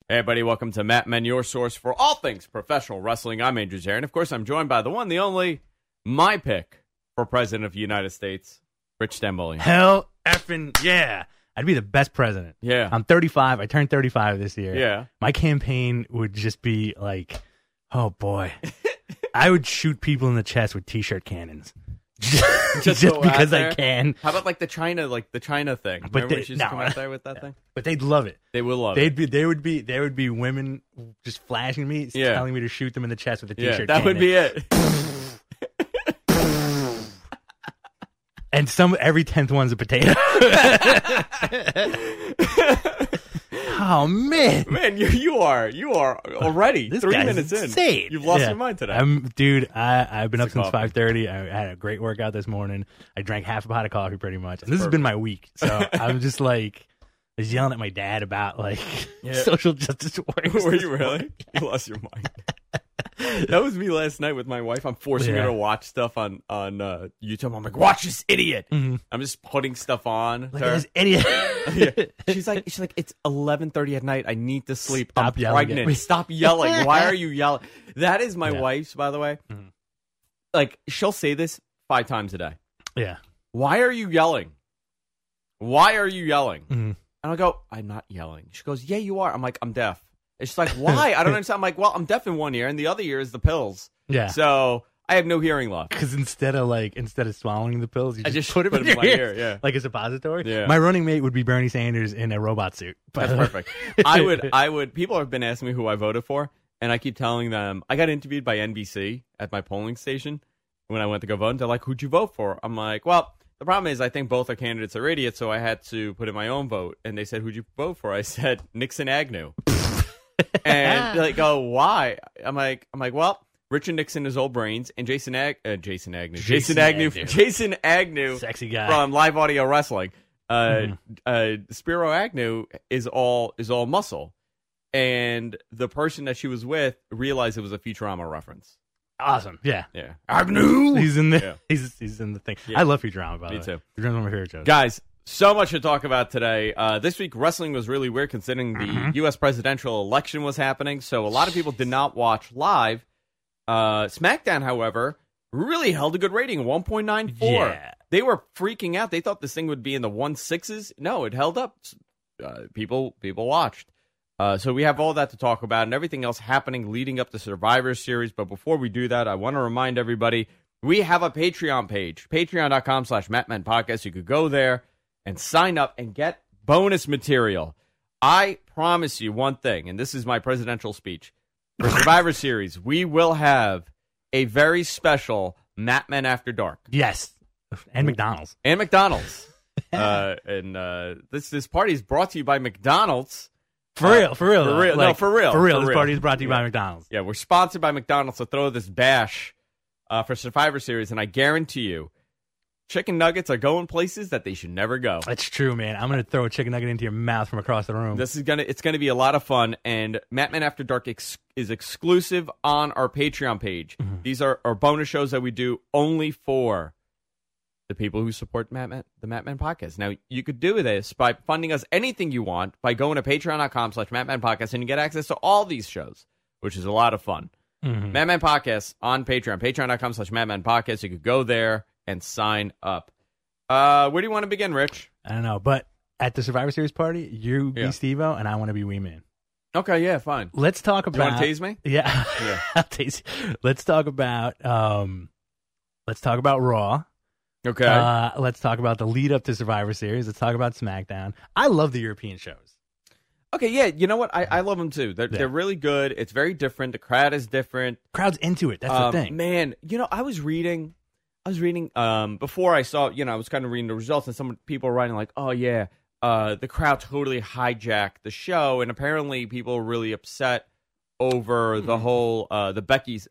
Hey, everybody, welcome to Matt Men, your source for all things professional wrestling. I'm Andrew Zarin. Of course, I'm joined by the one, the only, my pick for President of the United States, Rich Stambolian. Hell effing yeah. I'd be the best president. Yeah. I'm 35. I turned 35 this year. Yeah. My campaign would just be like, oh, boy. I would shoot people in the chest with T-shirt cannons. just because I can. How about the China thing? But Remember when she used to come out there with that thing? But they'd love it. They will love it. There would be women just flashing me, telling me to shoot them in the chest with a T-shirt that cannon. would be it. And every 10th one's a potato. Oh man, you are already this 3 guy's minutes insane. in. You've lost your mind today. Dude, I've been up since coffee. 5:30. I had a great workout this morning. I drank half a pot of coffee pretty much, and this has been my week. So I'm just I was yelling at my dad about social justice warriors. Were you really? You lost your mind. That was me last night with my wife. I'm forcing her to watch stuff on YouTube. I'm like, watch this idiot. Mm-hmm. I'm just putting stuff on. Look at this idiot. Yeah. She's like, it's 11:30 at night. I need to sleep. Stop I'm yelling pregnant. at me. Stop yelling. Why are you yelling? That is my wife's, by the way. Mm-hmm. She'll say this 5 times a day. Yeah. Why are you yelling? Why are you yelling? Mm-hmm. And I go, I'm not yelling. She goes, yeah, you are. I'm like, I'm deaf. And she's like, why? I don't understand. I'm like, well, I'm deaf in one ear, and the other ear is the pills. Yeah. So I have no hearing left. Because instead of swallowing the pills, you just put them in in my your ear. Yeah. Like a suppository. Yeah. My running mate would be Bernie Sanders in a robot suit. That's perfect. I would. People have been asking me who I voted for, and I keep telling them I got interviewed by NBC at my polling station when I went to go vote. And they're like, "Who'd you vote for?" I'm like, "Well, the problem is I think both our candidates are idiots, so I had to put in my own vote." And they said, "Who'd you vote for?" I said, "Nixon Agnew." And they go, "Why?" I'm like, "Well, Richard Nixon is old brains, and Jason Agnew, Sexy guy from Live Audio Wrestling. Spiro Agnew is all muscle." And the person that she was with realized it was a Futurama reference. Awesome. Yeah. Yeah. Agnew. He's in the Yeah. he's in the thing. Yeah. I love Futurama, by the way. Me too. Futurama's one of my favorite shows. Guys, so much to talk about today. This week, wrestling was really weird considering the U.S. presidential election was happening, so a lot of people did not watch live. SmackDown, however, really held a good rating, 1.94. Yeah. They were freaking out. They thought this thing would be in the 1.6s. No, it held up. People watched. So we have all that to talk about and everything else happening leading up to Survivor Series. But before we do that, I want to remind everybody, we have a Patreon page, patreon.com/MattMenPodcast. You could go there and sign up and get bonus material. I promise you one thing, and this is my presidential speech. For Survivor Series, we will have a very special Matt Men After Dark. Yes. And McDonald's. And McDonald's. This party is brought to you by McDonald's. For real. For real. For real. This party is brought to you by McDonald's. Yeah, we're sponsored by McDonald's to throw this bash for Survivor Series, and I guarantee you, chicken nuggets are going places that they should never go. That's true, man. I'm going to throw a chicken nugget into your mouth from across the room. It's gonna be a lot of fun, and Matt Men After Dark is exclusive on our Patreon page. Mm-hmm. These are our bonus shows that we do only for the people who support the Matt Men Podcast. Now, you could do this by funding us anything you want by going to patreon.com/MattMenPodcast, and you get access to all these shows, which is a lot of fun. Mm-hmm. Matt Men Podcast on Patreon, patreon.com/MattMenPodcast. You could go there and sign up. Where do you want to begin, Rich? I don't know, but at the Survivor Series party, you be Steve-O, and I want to be Wee Man. Okay, yeah, fine. Let's talk about... You want to tase me? Yeah. I'll tase you. Let's talk about Raw. Okay. Let's talk about the lead up to Survivor Series. Let's talk about SmackDown. I love the European shows. Okay, yeah, you know what? I love them too. They're really good. It's very different. The crowd is different. Crowd's into it. That's the thing. Man, I was reading before I saw, I was kind of reading the results, and some people were writing like, oh yeah, the crowd totally hijacked the show, and apparently people were really upset over the whole not Becky.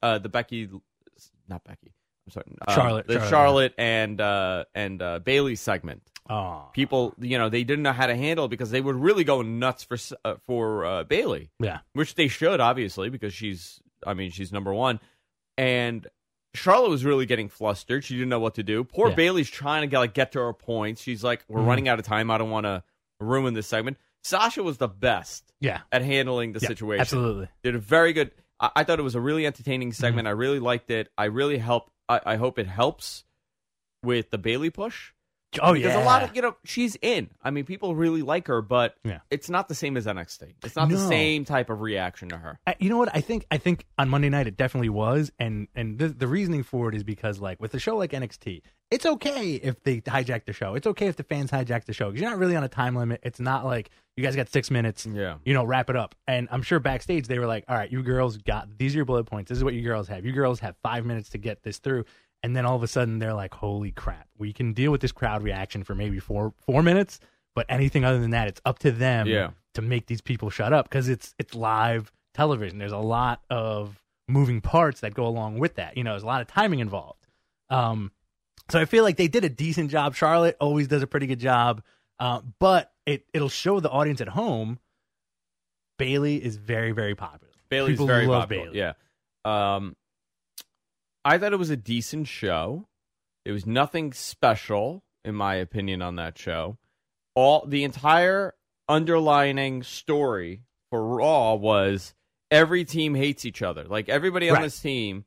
Charlotte and Bailey segment. Oh. People, they didn't know how to handle it because they were really going nuts for Bailey. Yeah, which they should, obviously, because she's number one. And Charlotte was really getting flustered. She didn't know what to do. Poor Bailey's trying to get to her points. She's like, we're running out of time. I don't want to ruin this segment. Sasha was the best at handling the situation. Absolutely. Did a very good. I thought it was a really entertaining segment. I really liked it. I hope it helps with the Bayley push. Oh, because a lot of, she's in. I mean, people really like her, but it's not the same as NXT. It's not the same type of reaction to her. You know what? I think on Monday night it definitely was, and the reasoning for it is because, like, with a show like NXT, it's okay if they hijack the show. It's okay if the fans hijack the show because you're not really on a time limit. It's not like you guys got 6 minutes. Wrap it up. And I'm sure backstage they were like, all right, you girls these are your bullet points. This is what you girls have. You girls have 5 minutes to get this through. And then all of a sudden they're like, holy crap, we can deal with this crowd reaction for maybe four minutes, but anything other than that, it's up to them to make these people shut up because it's live television. There's a lot of moving parts that go along with that. There's a lot of timing involved. So I feel like they did a decent job. Charlotte always does a pretty good job, but it'll show the audience at home Bayley is very, very popular. Bayley's people very love popular. Bayley. Yeah. I thought it was a decent show. There was nothing special, in my opinion, on that show. The entire underlining story for Raw was every team hates each other. Like, everybody on this team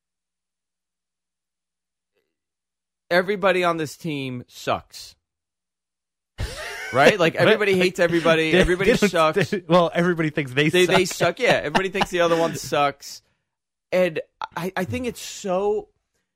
sucks. Right? Like, everybody hates everybody. Everybody sucks. Everybody thinks they suck. They suck, yeah. Everybody thinks the other one sucks. And I think it's so...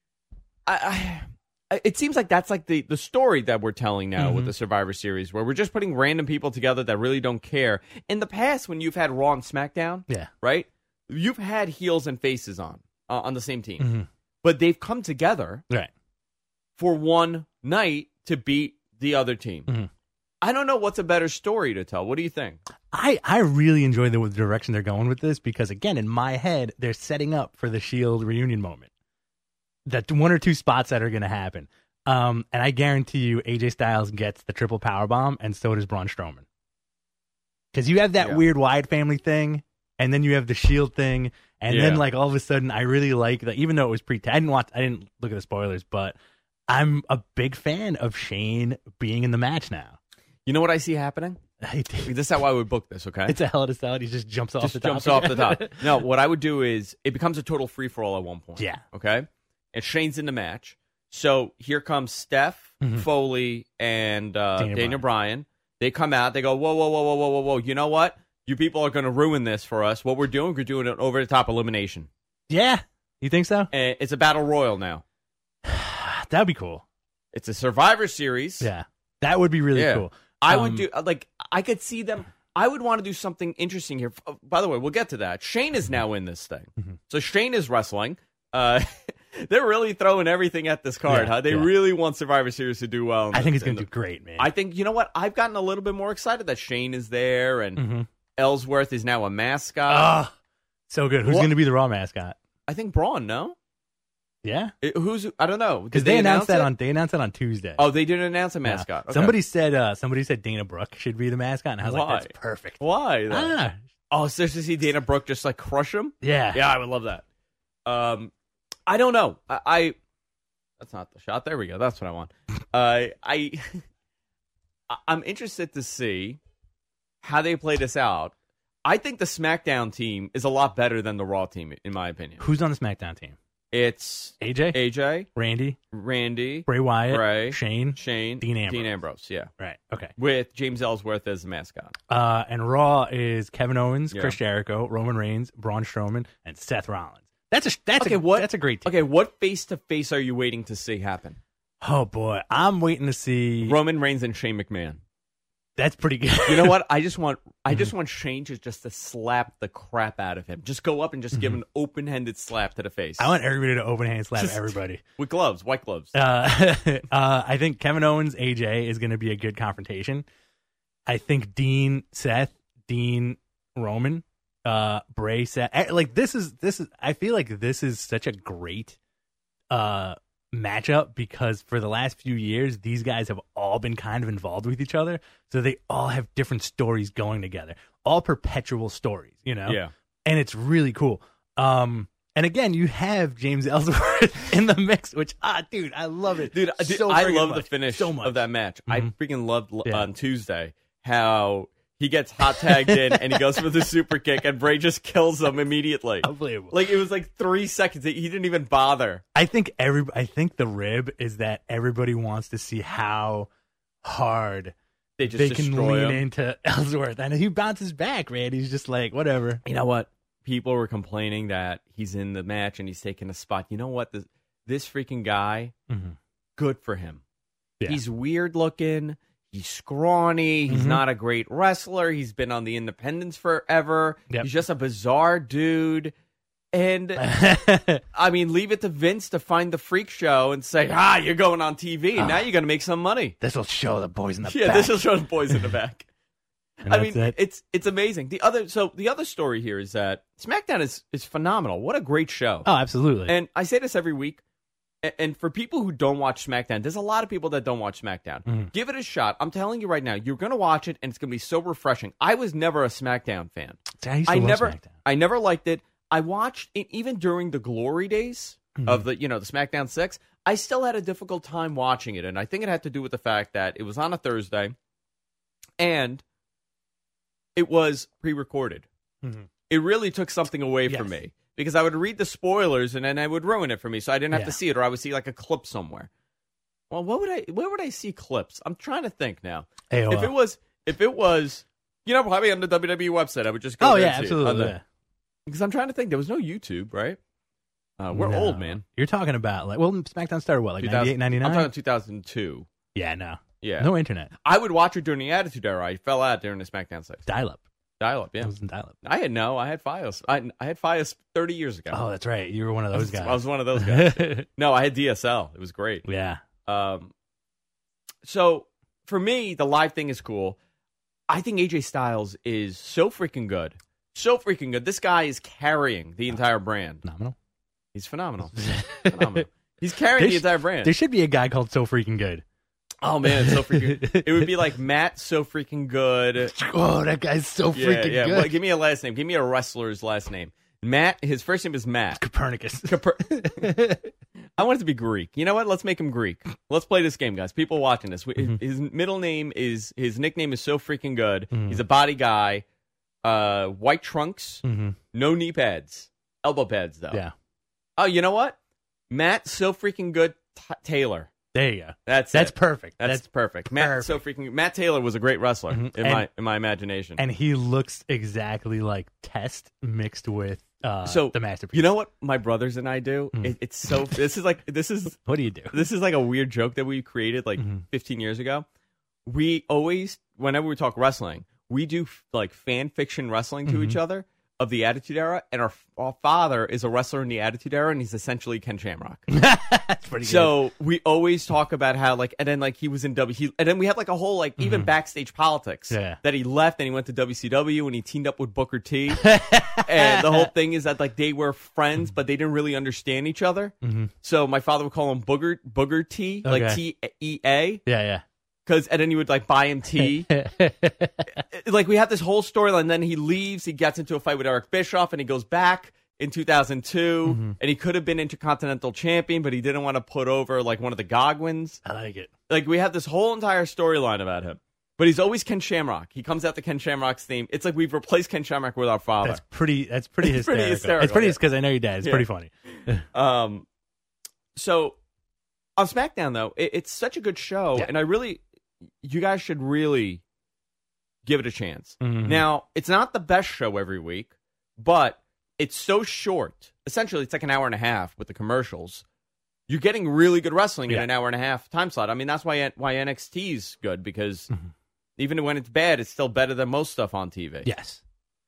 it seems like that's like the story that we're telling now with the Survivor Series, where we're just putting random people together that really don't care. In the past, when you've had Raw and SmackDown, right, you've had heels and faces on the same team. But they've come together for one night to beat the other team. I don't know what's a better story to tell. What do you think? I really enjoy the direction they're going with this because, again, in my head, they're setting up for the Shield reunion moment. That one or two spots that are going to happen. And I guarantee you AJ Styles gets the triple powerbomb, and so does Braun Strowman. Because you have that weird Wyatt family thing, and then you have the Shield thing, and then, like, all of a sudden, I really like that. Even though it was I didn't look at the spoilers, but I'm a big fan of Shane being in the match now. You know what I see happening? This is how I would book this, okay? It's a Hell in a Cell. He just jumps off the top. Jumps off the top. No, what I would do is it becomes a total free-for-all at one point. Yeah. Okay? And Shane's in the match. So here comes Steph, Foley, and Daniel Bryan. They come out. They go, whoa. You know what? You people are going to ruin this for us. What we're doing an over-the-top elimination. Yeah. You think so? And it's a battle royal now. That would be cool. It's a Survivor Series. Yeah. That would be really cool. I would do, I could see them. I would want to do something interesting here. By the way, we'll get to that. Shane is now in this thing. So Shane is wrestling. They're really throwing everything at this card, huh? They really want Survivor Series to do well. I think it's going to do great, man. I think, you know what? I've gotten a little bit more excited that Shane is there and Ellsworth is now a mascot. So good. Who's going to be the Raw mascot? I think Braun, no? Yeah, I don't know, because they announced that on Tuesday. Oh, they didn't announce a mascot. Yeah. Okay. Somebody said Dana Brooke should be the mascot, and I was like, that's perfect. Why? Oh, so to see Dana Brooke just like crush him? Yeah, I would love that. I don't know. That's not the shot. There we go. That's what I want. I'm interested to see how they play this out. I think the SmackDown team is a lot better than the Raw team, in my opinion. Who's on the SmackDown team? It's AJ, Randy, Bray Wyatt, Shane, Dean Ambrose. Yeah, right. Okay, with James Ellsworth as the mascot. And Raw is Kevin Owens, Chris Jericho, Roman Reigns, Braun Strowman, and Seth Rollins. That's a great team. Okay, what face to face are you waiting to see happen? Oh boy, I'm waiting to see Roman Reigns and Shane McMahon. That's pretty good. You know what? I just want Shane to slap the crap out of him. Just go up and just give an open-handed slap to the face. I want everybody to open-handed slap everybody. With gloves, white gloves. I think Kevin Owens, AJ is going to be a good confrontation. I think Seth, Roman, Bray, Seth. Like this is. I feel like this is such a great matchup because for the last few years these guys have all been kind of involved with each other, so they all have different stories going together, all perpetual stories, and it's really cool. And again, you have James Ellsworth in the mix, which dude, I love it, dude. I love the finish of that match. I freaking loved on Tuesday how he gets hot tagged in, and he goes for the super kick, and Bray just kills him immediately. Unbelievable. Like, it was like 3 seconds. He didn't even bother. I think the rib is that everybody wants to see how hard They just they can destroy lean him. into Ellsworth, and he bounces back, man. He's just like, whatever. You know what? People were complaining that he's in the match and he's taking a spot. You know what? This freaking guy, good for him. Yeah. He's weird looking. He's scrawny. He's not a great wrestler. He's been on the independents forever. Yep. He's just a bizarre dude. And, I mean, leave it to Vince to find the freak show and say, you're going on TV. And now you're going to make some money. This will show the boys in the Yeah, back. this will show the boys in the back. And I that's mean, it. it's amazing. The other story here is that SmackDown is phenomenal. What a great show. Oh, absolutely. And I say this every week. And for people who don't watch SmackDown, there's a lot of people that don't watch SmackDown. Give it a shot. I'm telling you right now, you're going to watch it, and it's going to be so refreshing. I was never a SmackDown fan. I used to love SmackDown. I never liked it. I watched it even during the glory days of the SmackDown 6. I still had a difficult time watching it, and I think it had to do with the fact that it was on a Thursday, and it was pre-recorded. It really took something away from me. Because I would read the spoilers and then I would ruin it for me, so I didn't have to see it, or I would see like a clip somewhere. Well, where would I see clips? I'm trying to think now. AOL. If it was, probably on the WWE website, I would just go. Oh there yeah, and see it. absolutely. Because I'm trying to think, there was no YouTube, right? We're No. old, man. You're talking about SmackDown started what, like 98, 99? I'm talking 2002. Yeah, no. Yeah, No internet. I would watch it during the Attitude Era. I fell out during the SmackDown 6. Dial-up. Dial-up, It yeah. was in dial-up. I had FiOS. I had FiOS 30 years ago. Oh, that's right. You were one of those guys. I was one of those guys. No, I had DSL. It was great. Yeah. So for me, the live thing is cool. I think AJ Styles is so freaking good. So freaking good. This guy is carrying the entire brand. Phenomenal. He's phenomenal. Phenomenal. He's carrying the entire brand. There should be a guy called So Freaking Good. Oh, man, it's so freaking good. It would be like Matt So Freaking Good. Oh, that guy's so freaking good. Well, give me a last name. Give me a wrestler's last name. Matt, his first name is Matt. Copernicus. I want it to be Greek. You know what? Let's make him Greek. Let's play this game, guys. People watching this. His middle name is, his nickname is So Freaking Good. He's a body guy. White trunks. No knee pads. Elbow pads, though. Yeah. Oh, you know what? Matt So Freaking Good Taylor. There you go. That's perfect. That's perfect. Matt Taylor was a great wrestler in my imagination. And he looks exactly like Test mixed with the Masterpiece. You know what my brothers and I do? It's so this is what do you do? This is like a weird joke that we created like 15 years ago. We always, whenever we talk wrestling, we do like fan fiction wrestling to each other of the Attitude Era, and our father is a wrestler in the Attitude Era, and he's essentially Ken Shamrock. That's pretty good. So we always talk about how and then he was in and then we have like a whole like even backstage politics that he left and he went to WCW and he teamed up with Booker T. And the whole thing is that like they were friends, but they didn't really understand each other. So my father would call him Booger T, like T-E-A. Yeah. And then he would like buy him tea. Like we have this whole storyline. And then he leaves. He gets into a fight with Eric Bischoff, and he goes back in 2002. And he could have been Intercontinental Champion, but he didn't want to put over like one of the Godwins. I like it. Like we have this whole entire storyline about him. But he's always Ken Shamrock. He comes out to Ken Shamrock's theme. It's like we've replaced Ken Shamrock with our father. That's pretty hysterical. It's hysterical, pretty because I know your dad. It's pretty funny. So on SmackDown though, it's such a good show, and you guys should really give it a chance. Now, it's not the best show every week, but it's so short. Essentially, it's like an hour and a half with the commercials. You're getting really good wrestling in an hour and a half time slot. I mean, that's why NXT's good, because even when it's bad, it's still better than most stuff on TV. Yes.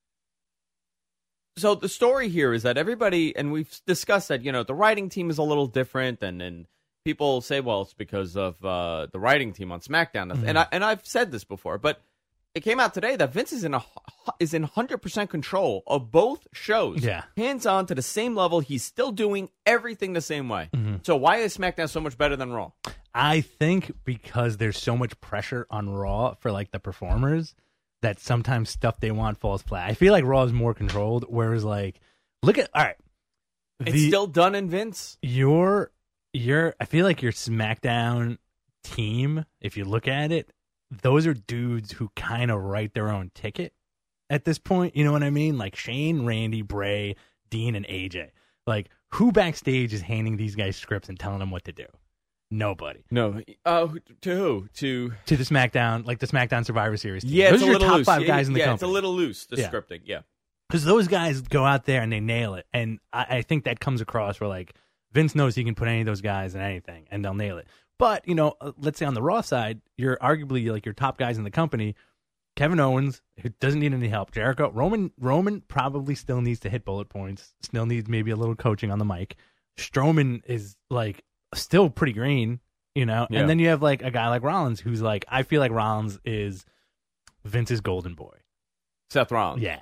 So the story here is that everybody, and we've discussed that, the writing team is a little different, and people say, well, it's because of the writing team on SmackDown. And I've said this before, but it came out today that Vince is in 100% control of both shows. Yeah. Hands on to the same level. He's still doing everything the same way. So why is SmackDown so much better than Raw? I think because there's so much pressure on Raw for like the performers that sometimes stuff they want falls flat. I feel like Raw is more controlled, whereas like all right. It's still done in Vince. I feel like your SmackDown team, if you look at it, those are dudes who kind of write their own ticket at this point. You know what I mean? Like Shane, Randy, Bray, Dean, and AJ. Like, who backstage is handing these guys scripts and telling them what to do? Nobody. No. To who? To the SmackDown, like the SmackDown Survivor Series team. Yeah, those it's are a your little top loose. 5 guys in the company. It's a little loose, the Yeah. scripting, yeah. Because those guys go out there and they nail it. And I think that comes across where, like, Vince knows he can put any of those guys in anything, and they'll nail it. But, you know, let's say on the Raw side, you're arguably, like, your top guys in the company. Kevin Owens, who doesn't need any help. Jericho. Roman probably still needs to hit bullet points. Still needs maybe a little coaching on the mic. Strowman is, like, still pretty green, you know? Yeah. And then you have, like, a guy like Rollins who's, like, I feel like Rollins is Vince's golden boy. Seth Rollins. Yeah.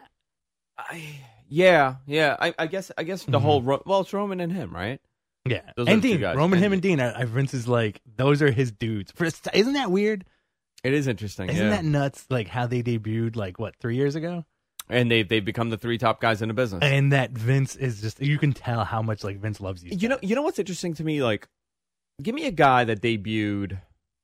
I guess the whole it's Roman and him, right? Yeah, Those are and the two Dean, guys. Roman, And him, and Dean. Vince is like, those are his dudes. Isn't that weird? It is interesting. Isn't yeah. that nuts? Like how they debuted, like what, 3 years ago, And they've become the 3 top guys in the business. and that Vince is just, you can tell how much like Vince loves these. You know what's interesting to me? Like, give me a guy that debuted.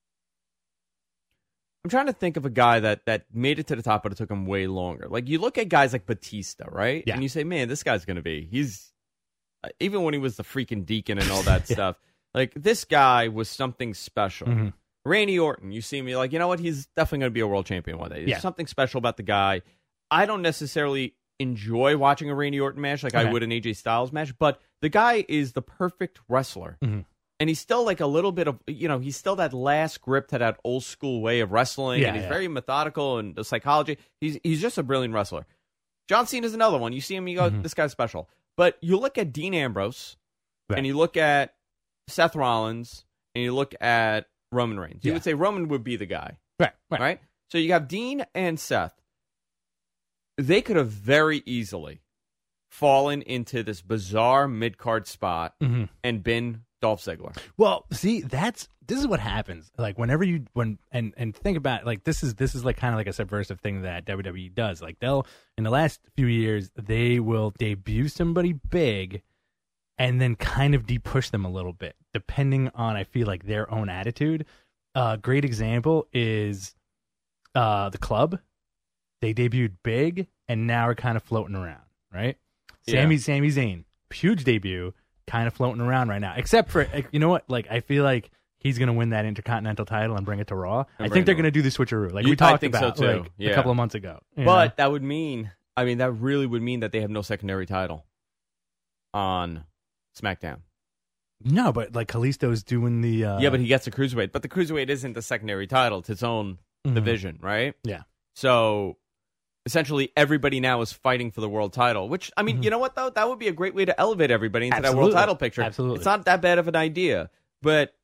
I'm trying to think of a guy that made it to the top, but it took him way longer. Like, you look at guys like Batista, right? Yeah. And you say, man, this guy's going to be. He's even when he was the freaking Deacon and all that stuff. Like, this guy was something special. Mm-hmm. Randy Orton, you see me like, you know what? He's definitely going to be a world champion one day. There's Yeah. something special about the guy. I don't necessarily enjoy watching a Randy Orton match like I would an AJ Styles match, but the guy is the perfect wrestler. Mm-hmm. And he's still like a little bit of, he's still that last grip to that old school way of wrestling. Yeah, and he's yeah. very methodical and the psychology. He's just a brilliant wrestler. John Cena is another one. You see him, you go, this guy's special. But you look at Dean Ambrose, Right. and you look at Seth Rollins, and you look at Roman Reigns. You Yeah. would say Roman would be the guy, right. right? So you have Dean and Seth. They could have very easily fallen into this bizarre mid-card spot Mm-hmm. and been Dolph Ziggler. Well, see, this is what happens. Like whenever and think about, like, this is like kind of like a subversive thing that WWE does. Like they'll, in the last few years, they will debut somebody big and then kind of de-push them a little bit, depending on, I feel like, their own attitude. Great example is the Club. They debuted big and now are kind of floating around, right? Yeah. Sami Zayn, huge debut, kind of floating around right now. Except for, you know what? Like, I feel like he's going to win that Intercontinental title and bring it to Raw. I think they're going to do the switcheroo, like we talked think so, about too. like Yeah. a couple of months ago. you But know? that would mean, that really would mean that they have no secondary title on SmackDown. No, but like Kalisto's doing the Yeah, but he gets a cruiserweight. But the cruiserweight isn't the secondary title; it's its own division, right? Yeah. So essentially, everybody now is fighting for the world title. Which you know what though? That would be a great way to elevate everybody into that world Absolutely. title picture. Absolutely. It's not that bad of an idea. But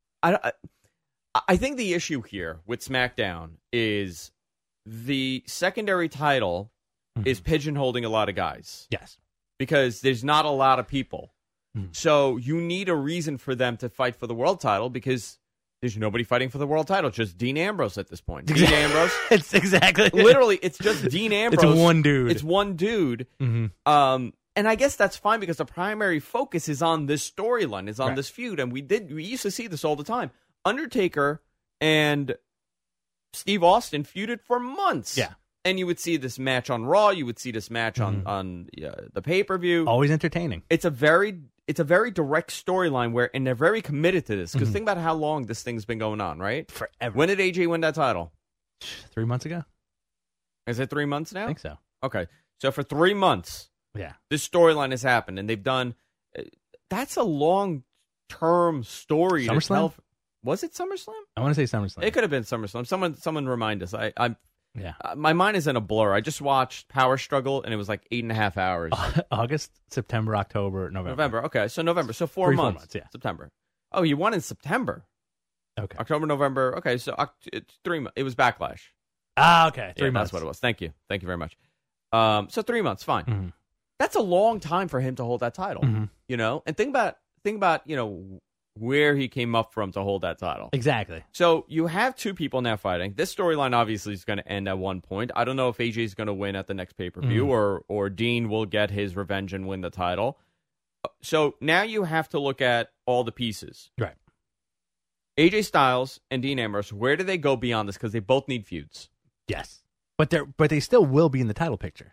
I think the issue here with SmackDown is the secondary title is pigeonholing a lot of guys. Yes. Because there's not a lot of people. Mm. So you need a reason for them to fight for the world title because there's nobody fighting for the world title. Just Dean Ambrose at this point. Dean Ambrose. It's exactly Literally, it's just Dean Ambrose. It's one dude. It's one dude. Mm-hmm. And I guess that's fine because the primary focus is on this storyline, is on Right. this feud. And we used to see this all the time. Undertaker and Steve Austin feuded for months. Yeah. And you would see this match on Raw. You would see this match on the pay-per-view. Always entertaining. It's a very direct storyline and they're very committed to this. Because think about how long this thing's been going on, right? Forever. When did AJ win that title? 3 months ago? Is it 3 months now? I think so. Okay. So for 3 months, Yeah. this storyline has happened. And they've done... that's a long-term story. to SummerSlam? tell. Was it SummerSlam? I want to say SummerSlam. It could have been SummerSlam. Someone remind us. Yeah. My mind is in a blur. I just watched Power Struggle, and it was like 8.5 hours. August, September, October, November. November. Okay, so November. So 4 3, 4 months. months, yeah. September. Oh, you won in September. Okay. October, November. Okay, so it's 3 months. It was Backlash. Okay. 3 Yeah, months. that's what it was. Thank you. Thank you very much. So 3 months, fine. Mhm. That's a long time for him to hold that title. Mhm. You know? And think about where he came up from to hold that title. Exactly. So you have two people now fighting. This storyline obviously is going to end at one point. I don't know if AJ is going to win at the next pay-per-view or Dean will get his revenge and win the title. So now you have to look at all the pieces. Right. AJ Styles and Dean Ambrose, where do they go beyond this? Because they both need feuds. Yes. But they still will be in the title picture.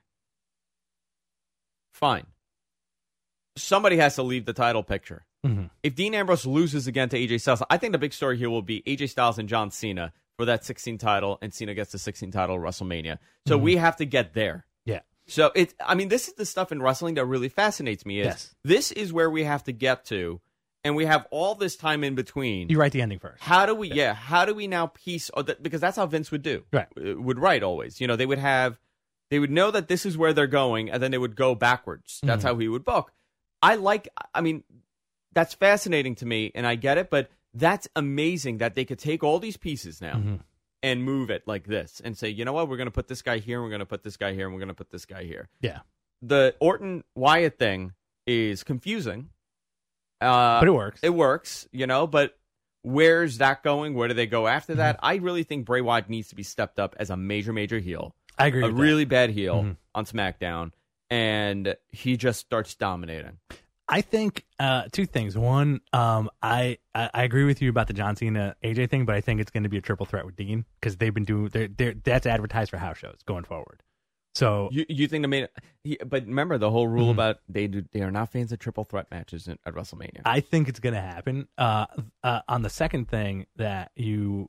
Fine. Somebody has to leave the title picture. Mm-hmm. If Dean Ambrose loses again to AJ Styles, I think the big story here will be AJ Styles and John Cena for that 16 title, and Cena gets the 16 title at WrestleMania. So we have to get there. Yeah. So this is the stuff in wrestling that really fascinates me. This is where we have to get to, and we have all this time in between. You write the ending first. How do we now piece? Because that's how Vince would do. Right. Would write always. They would know that this is where they're going, and then they would go backwards. That's how he would book. That's fascinating to me, and I get it, but that's amazing that they could take all these pieces now and move it like this and say, you know what, we're going to put this guy here, and we're going to put this guy here, and we're going to put this guy here. Yeah. The Orton-Wyatt thing is confusing. But it works. It works, but where's that going? Where do they go after that? I really think Bray Wyatt needs to be stepped up as a major, major heel. I agree with that. A really bad heel on SmackDown, and he just starts dominating. I think two things. One, I agree with you about the John Cena AJ thing, but I think it's going to be a triple threat with Dean because they've been doing that's advertised for house shows going forward. So you think but remember the whole rule about they are not fans of triple threat matches at WrestleMania. I think it's going to happen. On the second thing that you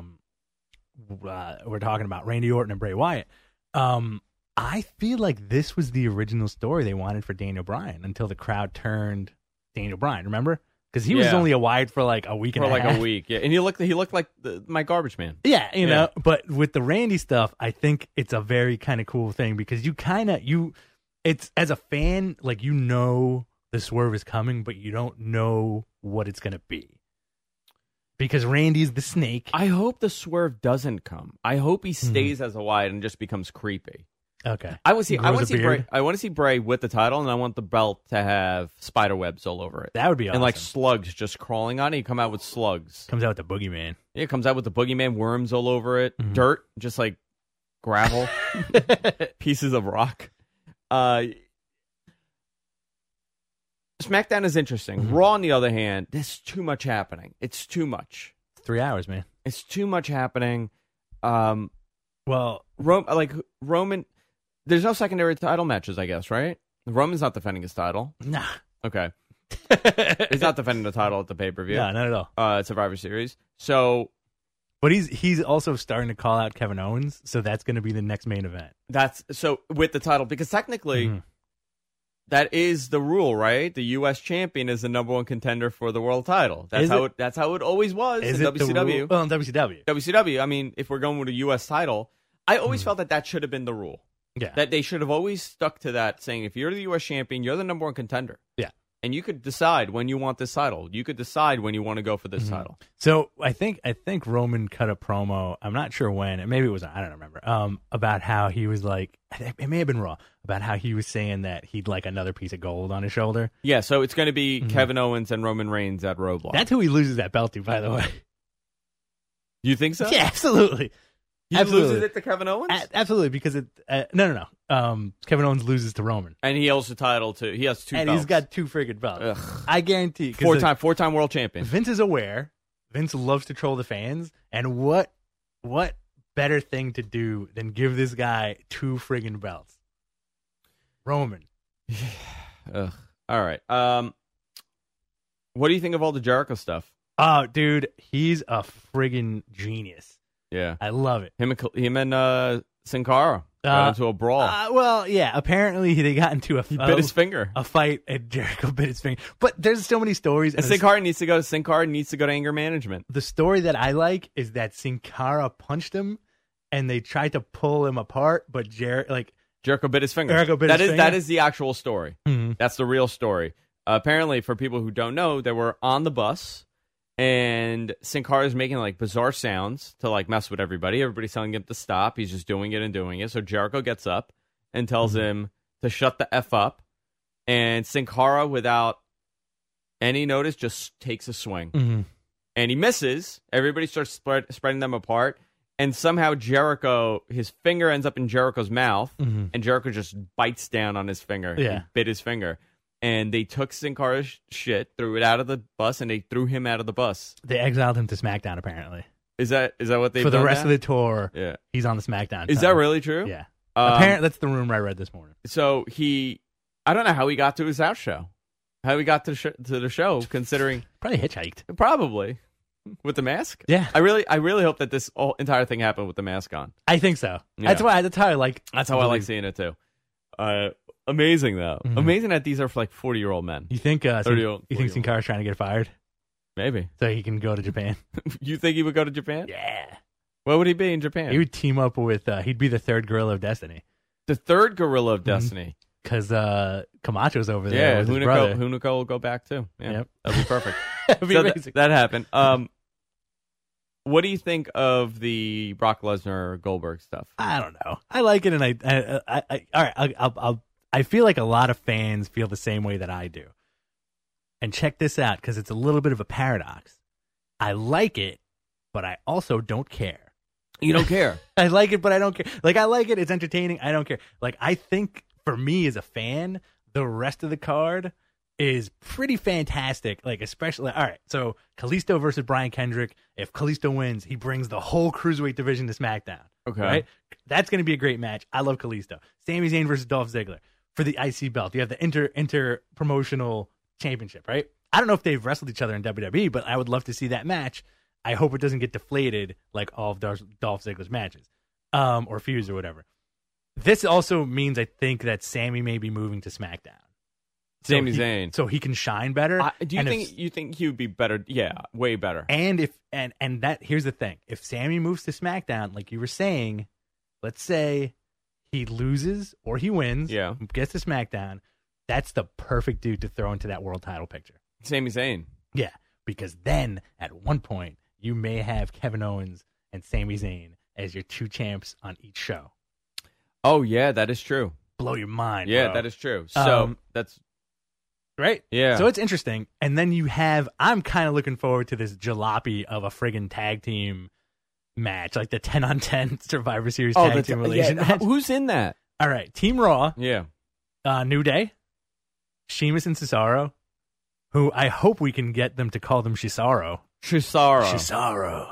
we're talking about, Randy Orton and Bray Wyatt. I feel like this was the original story they wanted for Daniel Bryan until the crowd turned Daniel Bryan. Remember? Because he was only a Wyatt for like a week and a half. For like a week, yeah. And he looked like my garbage man. Yeah, you know. But with the Randy stuff, I think it's a very kind of cool thing because it's as a fan, like the swerve is coming, but you don't know what it's gonna be. Because Randy's the snake. I hope the swerve doesn't come. I hope he stays as a Wyatt and just becomes creepy. Okay. I want to see Bray with the title, and I want the belt to have spider webs all over it. That would be awesome. And like slugs just crawling on it. You come out with slugs. Comes out with the boogeyman. Yeah, it comes out with the boogeyman, worms all over it, dirt, just like gravel, pieces of rock. SmackDown is interesting. Raw, on the other hand, there's too much happening. It's too much. 3 hours, man. It's too much happening. Roman. There's no secondary title matches, I guess, right? Roman's not defending his title. Nah. Okay. He's not defending the title at the pay-per-view. No, not at all. Survivor Series. So, but he's also starting to call out Kevin Owens, so that's going to be the next main event. That's so with the title, because technically that is the rule, right? The U.S. champion is the number one contender for the world title. That's how it always was in WCW. Well, in WCW. WCW. I mean, if we're going with a U.S. title, I always felt that should have been the rule. Yeah. That they should have always stuck to that, saying if you're the U.S. champion, you're the number one contender. Yeah. And you could decide when you want this title. You could decide when you want to go for this title. So I think Roman cut a promo. I'm not sure when. Maybe it was, I don't remember. About how he was like, it may have been Raw. About how he was saying that he'd like another piece of gold on his shoulder. Yeah. So it's going to be Kevin Owens and Roman Reigns at Roadblock. That's who he loses that belt to, by the way. You think so? Yeah, absolutely. He loses it to Kevin Owens? Absolutely, because no. Kevin Owens loses to Roman, and he holds the title to. He has two belts. And he's got 2 friggin' belts. Ugh. I guarantee. Four-time world champion. Vince is aware. Vince loves to troll the fans, and what better thing to do than give this guy 2 friggin' belts? Roman. Ugh. All right. What do you think of all the Jericho stuff? Oh, dude, he's a friggin' genius. Yeah, I love it. Him and Sin Cara got into a brawl. Well, yeah. Apparently, they got into he bit his finger. A fight, and Jericho bit his finger. But there's so many stories. And Sin Cara needs to go to anger management. The story that I like is that Sin Cara punched him, and they tried to pull him apart, but Jericho bit his finger. That is the actual story. Mm-hmm. That's the real story. Apparently, for people who don't know, they were on the bus. And Sin Cara is making like bizarre sounds to like mess with everybody. Everybody's telling him to stop. He's just doing it. So Jericho gets up and tells him to shut the F up. And Sin Cara, without any notice, just takes a swing. Mm-hmm. And he misses. Everybody starts spreading them apart. And somehow Jericho, his finger ends up in Jericho's mouth. Mm-hmm. And Jericho just bites down on his finger. Yeah. He bit his finger. and they took Sin Cara's shit, threw it out of the bus, and they threw him out of the bus. They exiled him to SmackDown, apparently. Is that what they've done? For the rest now? of the tour, yeah, he's on the SmackDown. Is that really true? Yeah. Apparently, that's the rumor I read this morning. So I don't know how he got to his house show. How he got to the show, considering probably hitchhiked. Probably with the mask. Yeah, I really hope that this entire thing happened with the mask on. I think so. Yeah. That's how I like. That's how I like seeing it too. Amazing though. Mm-hmm. Amazing that these are for like 40-year-old men. You think? You think Sin Cara's trying to get fired? Maybe. So he can go to Japan. You think he would go to Japan? Yeah. What would he be in Japan? He would team up with. He'd be the third Gorilla of Destiny. The third Gorilla of Destiny. Because Camacho's over there. Yeah, with his brother. Hunico will go back too. Yeah, yep. That'd be perfect. That'd be amazing. That happened. What do you think of the Brock Lesnar Goldberg stuff? I don't know. I like it, and I feel like a lot of fans feel the same way that I do. And check this out, because it's a little bit of a paradox. I like it, but I also don't care. You don't care. I like it, but I don't care. Like, I like it. It's entertaining. I don't care. Like, I think for me as a fan, the rest of the card is pretty fantastic. Like, especially, all right, so Kalisto versus Brian Kendrick. If Kalisto wins, he brings the whole Cruiserweight division to SmackDown. Okay. Right? That's going to be a great match. I love Kalisto. Sami Zayn versus Dolph Ziggler for the IC belt. You have the inter-promotional championship, right? I don't know if they've wrestled each other in WWE, but I would love to see that match. I hope it doesn't get deflated like all of Dolph Ziggler's matches, or feuds or whatever. This also means I think that Sami may be moving to SmackDown. Sami Zayn, so he can shine better. Do you think he would be better? Yeah, way better. And if and that here's the thing: if Sami moves to SmackDown, like you were saying, let's say he loses or he wins, gets to SmackDown, that's the perfect dude to throw into that world title picture. Sami Zayn, yeah, because then at one point you may have Kevin Owens and Sami Zayn as your two champs on each show. Oh yeah, that is true. Blow your mind. Yeah, bro. that is true. So that's. Right? Yeah. So it's interesting. And then you have, I'm kind of looking forward to this jalopy of a friggin' tag team match, like the 10-on-10 Survivor Series tag team relation match. Who's in that? All right. Team Raw. Yeah. New Day. Sheamus and Cesaro, who I hope we can get them to call them Cesaro. Cesaro.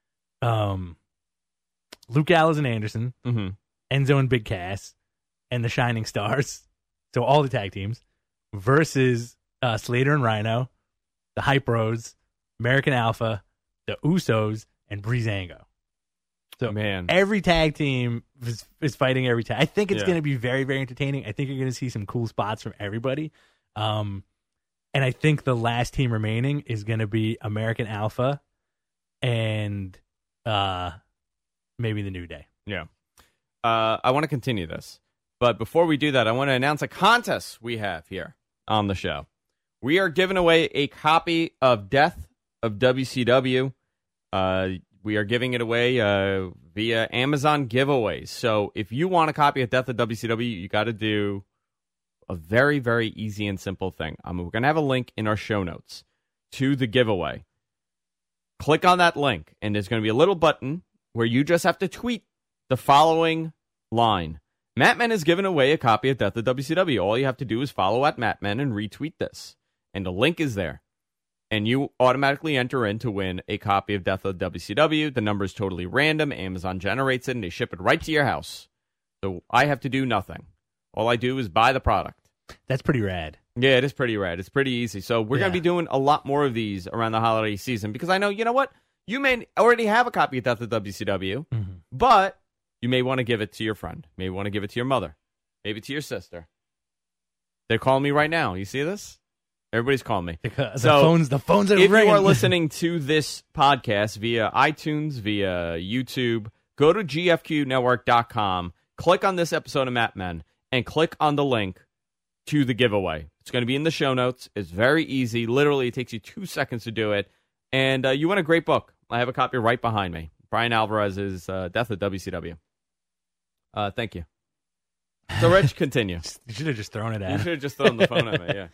Luke Gallows and Anderson. Mm-hmm. Enzo and Big Cass. And the Shining Stars. So all the tag teams. Versus Slater and Rhino, the Hype Bros, American Alpha, the Usos, and Breezango. So every tag team is fighting every tag. I think it's going to be very, very entertaining. I think you're going to see some cool spots from everybody. And I think the last team remaining is going to be American Alpha and maybe the New Day. Yeah. I want to continue this. But before we do that, I want to announce a contest we have here on the show. We are giving away a copy of Death of WCW. We are giving it away via Amazon giveaways. So if you want a copy of Death of WCW, you got to do a very, very easy and simple thing. We're going to have a link in our show notes to the giveaway. Click on that link, and there's going to be a little button where you just have to tweet the following line. Mattman has given away a copy of Death of WCW. All you have to do is follow at Mattman and retweet this. And the link is there. And you automatically enter in to win a copy of Death of WCW. The number is totally random. Amazon generates it, and they ship it right to your house. So I have to do nothing. All I do is buy the product. That's pretty rad. Yeah, it is pretty rad. It's pretty easy. So we're going to be doing a lot more of these around the holiday season. Because I know, you know what? You may already have a copy of Death of WCW. Mm-hmm. But you may want to give it to your friend. Maybe want to give it to your mother. Maybe to your sister. They're calling me right now. You see this? Everybody's calling me. The phones are ringing. If you are ringing. listening to this podcast via iTunes, via YouTube, go to gfqnetwork.com, click on this episode of Mattmen, and click on the link to the giveaway. It's going to be in the show notes. It's very easy. Literally, it takes you 2 seconds to do it. And you win a great book. I have a copy right behind me. Brian Alvarez's Death of WCW. Thank you. So, Rich, continue. You should have just thrown it at You should have just thrown the phone at me, yeah.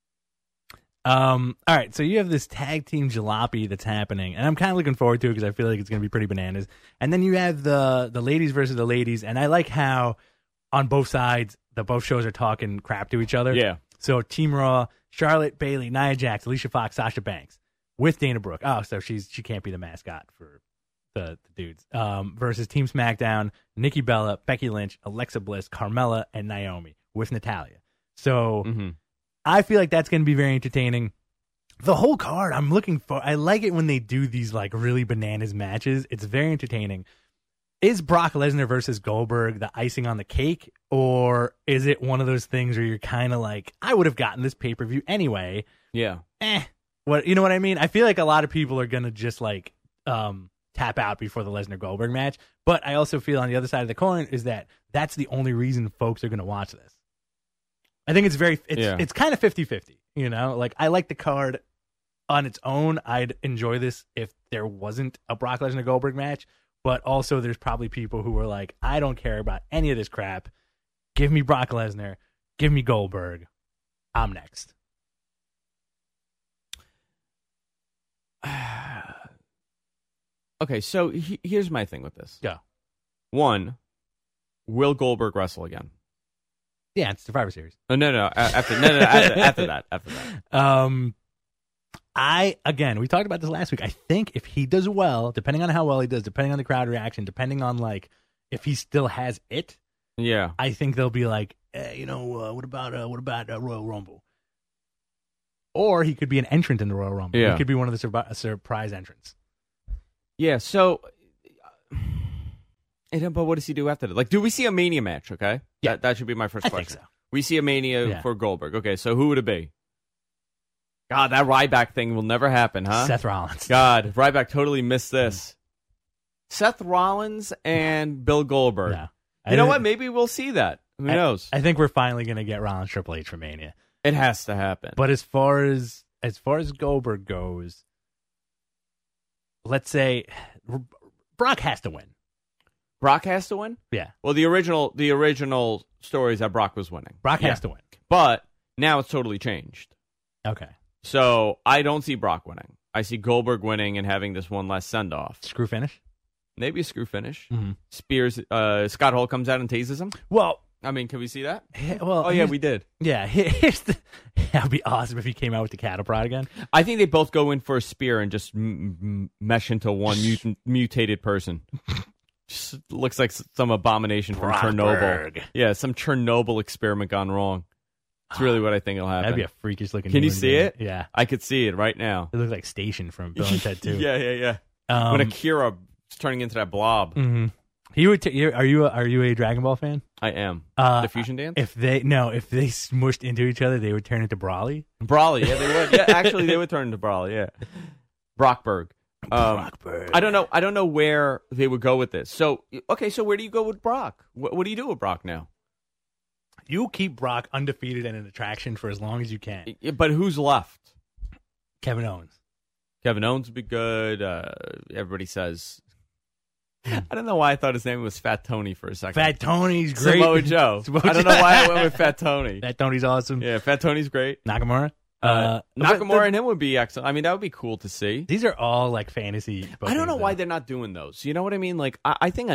All right, so you have this tag team jalopy that's happening, and I'm kind of looking forward to it because I feel like it's going to be pretty bananas. And then you have the ladies versus the ladies, and I like how on both sides, both shows are talking crap to each other. Yeah. So Team Raw, Charlotte, Bayley, Nia Jax, Alicia Fox, Sasha Banks with Dana Brooke. Oh, so she can't be the mascot for the dudes. Versus Team SmackDown, Nikki Bella, Becky Lynch, Alexa Bliss, Carmella, and Naomi with Natalya. So I feel like that's going to be very entertaining. The whole card, I like it when they do these like really bananas matches. It's very entertaining. Is Brock Lesnar versus Goldberg the icing on the cake, or is it one of those things where you're kind of like, I would have gotten this pay-per-view anyway? Yeah. What, you know what I mean? I feel like a lot of people are going to just like tap out before the Lesnar Goldberg match, but I also feel on the other side of the coin is that that's the only reason folks are going to watch this. I think it's kind of 50-50, you know? Like, I like the card on its own. I'd enjoy this if there wasn't a Brock Lesnar Goldberg match, but also there's probably people who are like, I don't care about any of this crap. Give me Brock Lesnar. Give me Goldberg. I'm next. Okay, so here's my thing with this. Yeah. One, will Goldberg wrestle again? Yeah, it's Survivor Series. Oh, no. After that. We talked about this last week. I think if he does well, depending on how well he does, depending on the crowd reaction, depending on like if he still has it, yeah, I think they'll be like, what about Royal Rumble? Or he could be an entrant in the Royal Rumble. Yeah. He could be one of the surprise entrants. Yeah. So, but what does he do after that? Like, do we see a Mania match? Okay, yeah, that should be my first question. I think so. We see a Mania for Goldberg. Okay, so who would it be? God, that Ryback thing will never happen, huh? Seth Rollins. God, Ryback totally missed this. Seth Rollins and Bill Goldberg. Yeah. You know what? Maybe we'll see that. Who knows? I think we're finally going to get Rollins Triple H for Mania. It has to happen. But as far as Goldberg goes, let's say Brock has to win. Brock has to win? Yeah. Well, the original story is that Brock was winning. Brock has to win. But now it's totally changed. Okay. So I don't see Brock winning. I see Goldberg winning and having this one last send-off. Screw finish? Maybe a screw finish. Mm-hmm. Spears, Scott Hall comes out and tases him. Well, I mean, can we see that? Well, we did. Yeah, that would be awesome if he came out with the cattle prod again. I think they both go in for a spear and just mesh into one mutated person. Just looks like some abomination from Chernobyl. Yeah, some Chernobyl experiment gone wrong. That's really what I think will happen. That'd be a freakish looking. Can you see it? Yeah, I could see it right now. It looks like Station from Bill and Ted 2. Yeah. When Akira is turning into that blob. Mm-hmm. He would. Are you a Dragon Ball fan? I am. The fusion dance. If they smushed into each other, they would turn into Brawly. Brawly, yeah, they would. Yeah, actually, they would turn into Brawly. Yeah, Brockberg. Brockberg. I don't know where they would go with this. So okay, so where do you go with Brock? What do you do with Brock now? You keep Brock undefeated and an attraction for as long as you can. But who's left? Kevin Owens. Kevin Owens would be good. Everybody says. I don't know why I thought his name was Fat Tony for a second. Fat Tony's great. Samoa Joe. I don't know why I went with Fat Tony. Fat Tony's awesome. Yeah, Fat Tony's great. Nakamura. Nakamura and him would be excellent. I mean, that would be cool to see. These are all like fantasy. I don't know why they're not doing those. You know what I mean? Like, I think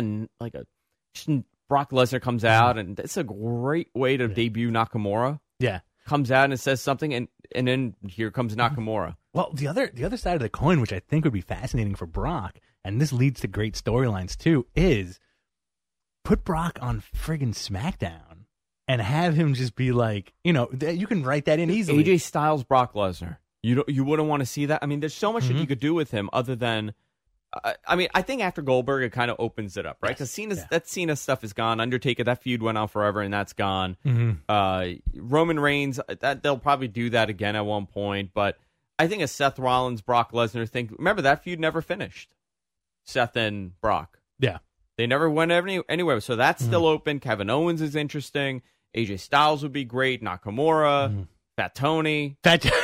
Brock Lesnar comes out, and it's a great way to debut Nakamura. Yeah, comes out and says something, and then here comes Nakamura. Well, the other side of the coin, which I think would be fascinating for Brock, and this leads to great storylines too, is put Brock on friggin' SmackDown and have him just be like, you can write that in easily. AJ Styles, Brock Lesnar. You wouldn't want to see that. I mean, there's so much that you could do with him other than. I think after Goldberg, it kind of opens it up, right? Because that Cena stuff is gone. Undertaker, that feud went on forever, and that's gone. Mm-hmm. Roman Reigns, they'll probably do that again at one point. But I think a Seth Rollins, Brock Lesnar thing. Remember, that feud never finished. Seth and Brock. Yeah. They never went anywhere. So that's still open. Kevin Owens is interesting. AJ Styles would be great. Nakamura, Fat Tony.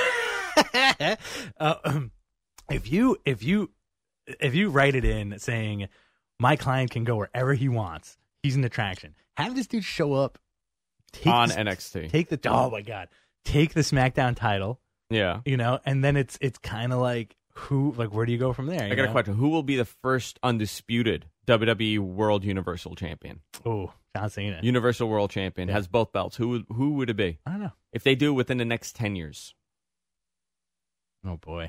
If you write it in saying my client can go wherever he wants, he's an attraction. Have this dude show up on NXT. Take the SmackDown title. Yeah, and then it's kind of like where do you go from there? I got a question. Who will be the first undisputed WWE World Universal Champion. Oh, John Cena. Universal World Champion. Has both belts. Who would it be? I don't know. If they do it within the next 10 years. Oh, boy.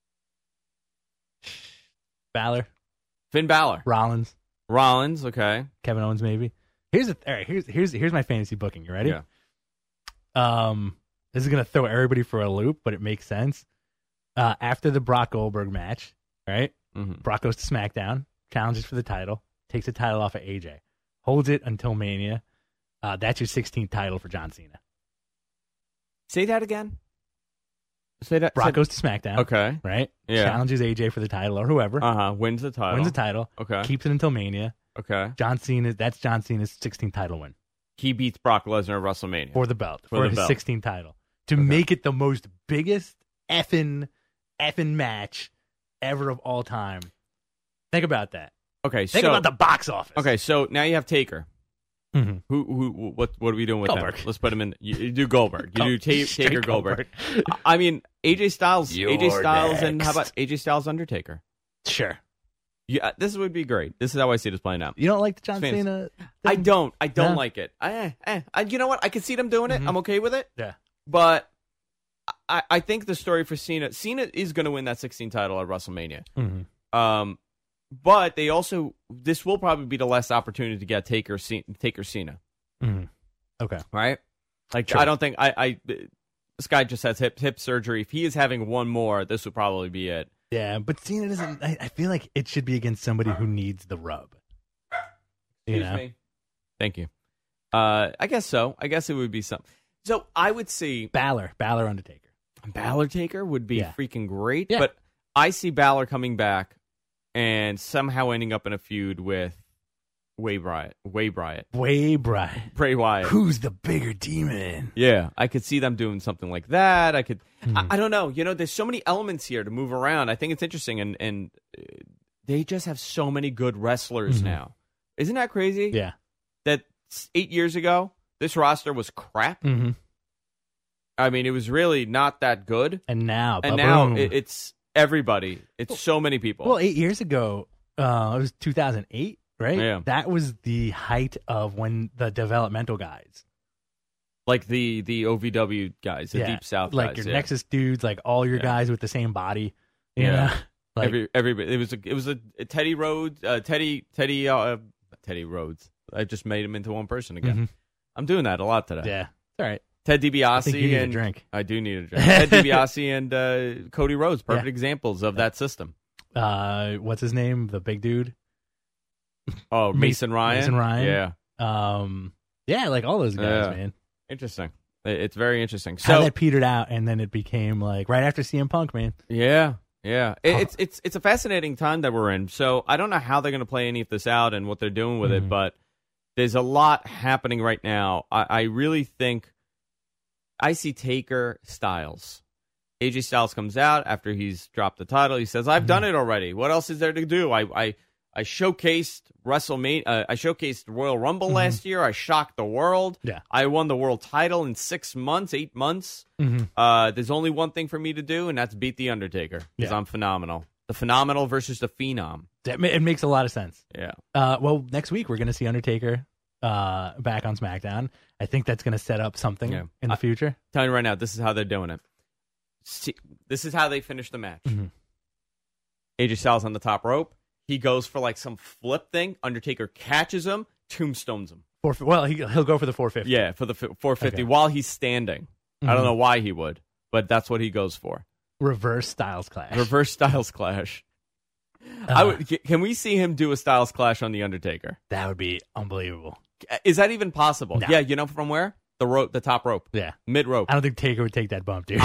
Balor. Finn Balor. Rollins. Okay. Kevin Owens, maybe. All right, here's my fantasy booking. You ready? Yeah. This is gonna throw everybody for a loop, but it makes sense. After the Brock Goldberg match, right? Mm-hmm. Brock goes to SmackDown, challenges for the title, takes the title off of AJ, holds it until Mania. That's your 16th title for John Cena. Say that again. Say that. Brock goes to SmackDown. Okay. Right? Yeah. Challenges AJ for the title or whoever. Wins the title. Wins the title. Okay. Keeps it until Mania. Okay. That's John Cena's 16th title win. He beats Brock Lesnar at WrestleMania. For the belt. For the his belt. 16th title. To make it the most biggest effing match ever of all time. Think about that. Okay. Think about the box office. Okay, so now you have Taker. Mm-hmm. What are we doing with Goldberg. him? Let's put him in. You do Goldberg. You do Taker Goldberg. Goldberg. I mean, AJ Styles. AJ Styles, next. and how about AJ Styles Undertaker? Sure. Yeah, this would be great. This is how I see this playing out. You don't like the John Fans. Cena thing? I don't No? like it. You know what? I can see them doing it. Mhm. I'm okay with it. Yeah. But I think the story for Cena is going to win that 16 title at WrestleMania. Mm-hmm. But this will probably be the last opportunity to get Taker Cena. Mm-hmm. Okay. Right? Like, Sure. I don't think this guy just has hip surgery. If he is having one more, this would probably be it. Yeah, but Cena doesn't. I feel like it should be against somebody who needs the rub. Excuse me. Thank you. I guess so. I guess it would be something. So I would see Balor Undertaker. Balor Taker would be freaking great, Yeah. but I see Balor coming back and somehow ending up in a feud with Bray Wyatt. Bray Wyatt. Who's the bigger demon? Yeah, I could see them doing something like that. I could. I don't know. You know, there's so many elements here to move around. I think it's interesting, and they just have so many good wrestlers now. Isn't that crazy? Yeah. That 8 years ago, this roster was crap. Mm-hmm. I mean, it was really not that good. And now It's everybody. It's so many people. Well, 8 years ago, it was 2008, right? Yeah. That was the height of when the developmental guys, like the OVW guys, the Deep South like guys, your Nexus dudes, like all your guys with the same body. You know? Like, everybody. It was a Teddy Rhodes, Teddy Rhodes. I just made him into one person again. Mm-hmm. I'm doing that a lot today. Yeah, it's all right. Ted DiBiase I think you need and a drink. I do need a drink. Ted DiBiase and Cody Rhodes, perfect examples of that system. What's his name? The big dude. Oh, Mason Ryan. Mason Ryan. Yeah. Yeah, like all those guys, man. Interesting. It's very interesting. How So that petered out, and then it became like right after CM Punk, man. yeah. It's a fascinating time that we're in. So I don't know how they're going to play any of this out and what they're doing with it, but there's a lot happening right now. I really think I see Taker Styles. AJ Styles comes out after he's dropped the title. He says, "I've done it already. What else is there to do? I showcased WrestleMania. I showcased Royal Rumble last year. I shocked the world. Yeah. I won the world title in 8 months. There's only one thing for me to do, and that's beat The Undertaker because I'm phenomenal. The phenomenal versus the phenom. It makes a lot of sense. Yeah. Well, next week we're going to see Undertaker back on SmackDown. I think that's going to set up something in the future. Telling you right now, this is how they're doing it. See, this is how they finish the match. AJ Styles on the top rope. He goes for like some flip thing. Undertaker catches him, tombstones him. He'll go for the 450. Yeah, for the 450 while he's standing. I don't know why he would, but that's what he goes for. Reverse Styles Clash. Reverse Styles Clash. Can we see him do a Styles Clash on The Undertaker? That would be unbelievable. Is that even possible? No. Yeah, you know from where? The top rope. Yeah. Mid rope. I don't think Taker would take that bump, dude.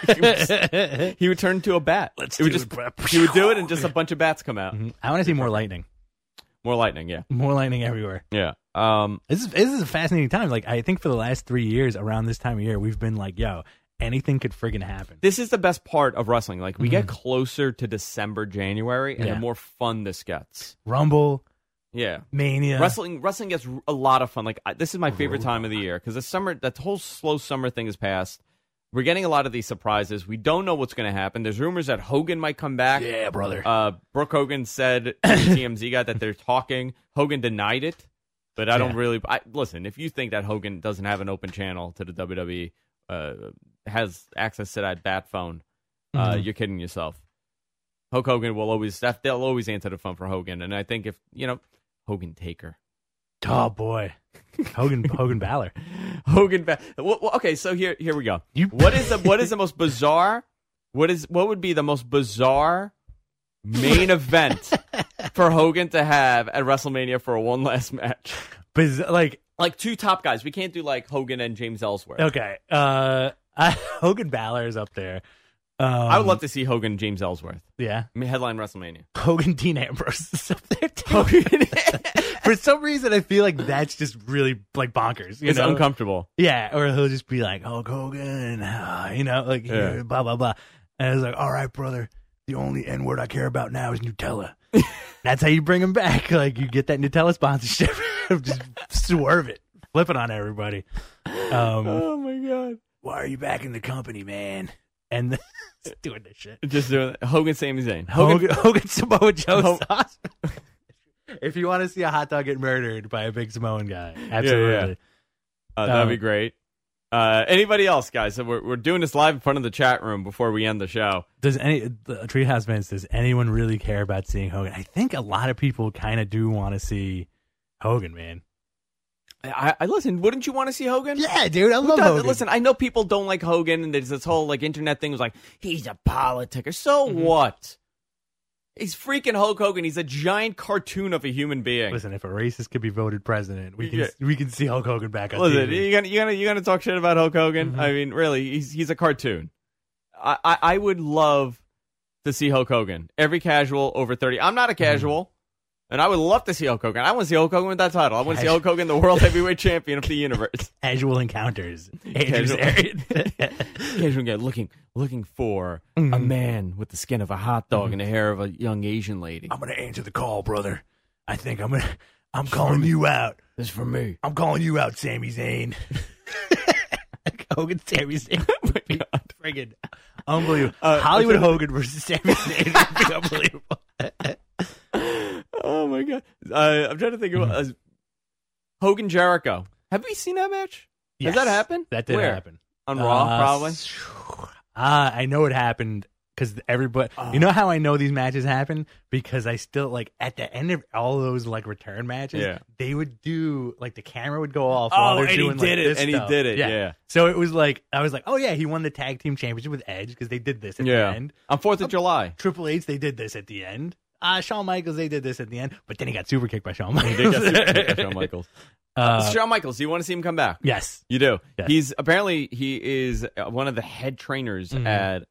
He would turn into a bat. He would do it and just a bunch of bats come out. I want to see more lightning. More lightning, yeah. More lightning everywhere. Yeah. This is a fascinating time. Like, I think for the last 3 years, around this time of year, we've been like, yo, anything could friggin' happen. This is the best part of wrestling. Like, we get closer to December, January, and the more fun this gets. Rumble. Yeah. Mania. Wrestling gets a lot of fun. Like, this is my favorite time of the year because the summer, that whole slow summer thing is past. we're getting a lot of these surprises. We don't know what's going to happen. There's rumors that Hogan might come back. Yeah, brother. Brooke Hogan said to the TMZ guy that they're talking. Hogan denied it, but I don't really. Listen, if you think that Hogan doesn't have an open channel to the WWE, has access to that bat phone, you're kidding yourself. Hulk Hogan will always. They'll always answer the phone for Hogan, and I think if Hogan Taker. Oh boy, Hogan Balor. Well, okay, so here we go. What is the most bizarre? What would be the most bizarre main event for Hogan to have at WrestleMania for one last match? Like two top guys. We can't do like Hogan and James Ellsworth. Okay, Hogan Balor is up there. I would love to see Hogan and James Ellsworth. Yeah, I mean, headline WrestleMania. Hogan Dean Ambrose is up there too. For some reason, I feel like that's just really like bonkers. It's uncomfortable. Yeah, or he'll just be like, "Hulk Hogan," blah blah blah. And it's like, "All right, brother, the only N word I care about now is Nutella." That's how you bring him back. Like you get that Nutella sponsorship, just swerve it, flip it on everybody. Oh my god! Why are you back in the company, man? And doing this shit. Just doing it. Hogan, Sami Zayn. Hogan Samoa Joe sauce. If you want to see a hot dog get murdered by a big Samoan guy, absolutely. Yeah. That'd be great. Anybody else, guys? So we're doing this live in front of the chat room before we end the show. Does Treehouse fans, does anyone really care about seeing Hogan? I think a lot of people kind of do want to see Hogan, man. I listen. Wouldn't you want to see Hogan? Yeah, dude, I love Hogan. Listen, I know people don't like Hogan, and there's this whole like internet thing was like he's a politicker. So what? He's freaking Hulk Hogan. He's a giant cartoon of a human being. Listen, if a racist could be voted president, we can see Hulk Hogan back on Listen, TV. you gonna talk shit about Hulk Hogan? I mean, really, he's a cartoon. I would love to see Hulk Hogan. Every casual over 30. I'm not a casual, and I would love to see Hulk Hogan. I want to see Hulk Hogan with that title. I want to see Hulk Hogan, the world heavyweight champion of the universe. Casual encounters. Casual guy looking for a man with the skin of a hot dog and the hair of a young Asian lady. I'm gonna answer the call, brother. I think I'm calling you out. This is for me. I'm calling you out, Sami Zayn. Hogan, Sami Zayn. Oh my God. Friggin' unbelievable. Hollywood Hogan versus Sami Zayn would be unbelievable. Oh my God. I'm trying to think of Hogan Jericho. Have we seen that match? Yes, Has that happened? That did happen. On Raw, probably? I know it happened because everybody. You know how I know these matches happen? Because I still, like, at the end of all those, like, return matches, they would do, like, the camera would go off while they're doing, like, this stuff. And he did it, yeah. So it was like, I was like, oh, yeah, he won the tag team championship with Edge because they did this at the end. On 4th of July. Triple H, they did this at the end. Shawn Michaels, they did this at the end, but then he got super kicked by Shawn Michaels. He did get super kicked by Shawn Michaels. Shawn Michaels, do you want to see him come back? Yes. You do? Yes. He is one of the head trainers at